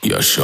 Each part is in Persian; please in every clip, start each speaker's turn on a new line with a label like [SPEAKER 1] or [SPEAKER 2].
[SPEAKER 1] یاشا.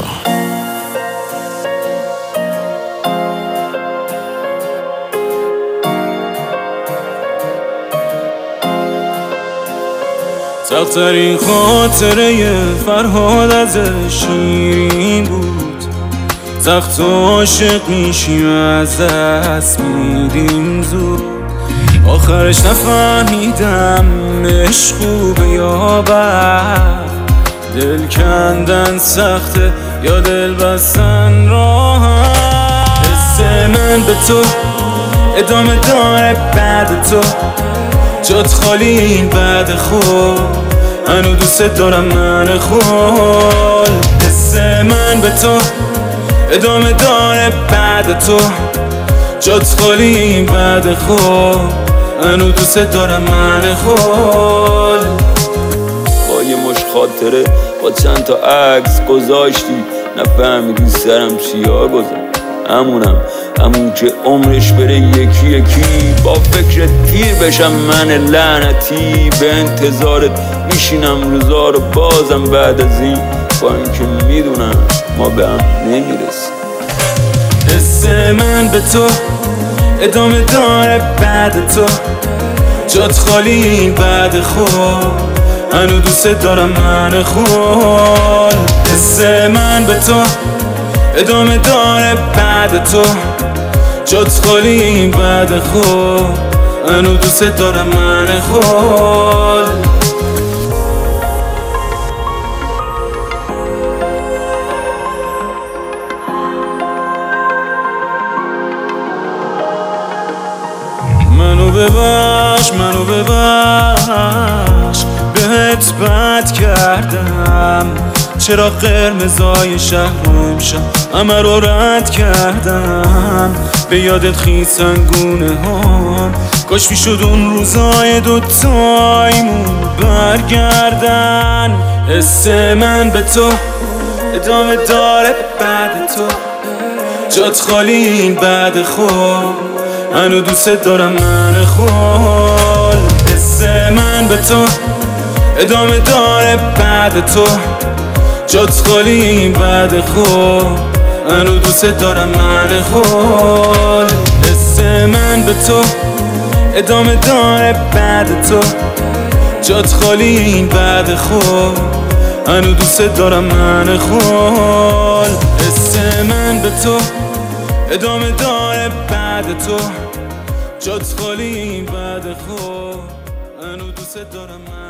[SPEAKER 1] سخت‌ترین خاطره فرهاد از شیرین بود. سخت عاشق میشیم از دست میدیم زود. آخرش نفهمیدم عشق خوبه یا بد. دل کندن سخته یا دل بستن راحت. حس من به تو ادامه داره بعد تو. جات خالی این بعد خود هنو دوست دارم من خود. حس من به تو ادامه داره بعد تو. جات خالی این بعد خود هنو دوست دارم من خود.
[SPEAKER 2] با یه مش خاطره با چند تا عکس گذاشتی، نفهمیدی سرم چیا گذاشت. همون که عمرش بره یکی یکی، با فکر تیر بشم من لعنتی. به انتظارت میشینم روزا رو بازم بعد از این، با اینکه میدونم ما به هم نمیرسیم.
[SPEAKER 1] حس من به تو ادامه داره بعد تو. جات خالی این بعد خود هنو دوست دارم من خود. حس من به تو ادامه داره بعد تو. جات خالی این بعد خود هنو دوست دارم من خود. منو ببخش بهت بد کردم. چرا قرمزای شهر رو امشب همه رو رد کردم. به یادت خیسنگونه هم کاش میشد اون روزای دوتایمون برگردن. حس من به تو ادامه داره بعد تو. جات خالی این بعد خود هنو دوست دارم من خود. حس من به تو ادامه داره بعد تو. جات خالی این بعد خود هنو دوست دارم من خود. حس من به تو ادامه داره بعد تو. جات خالی این بعد خود هنو دوست دارم من خود. حس من به تو ادامه داره بعد تو. جات خالی این بعد خود هنو دوست دارم من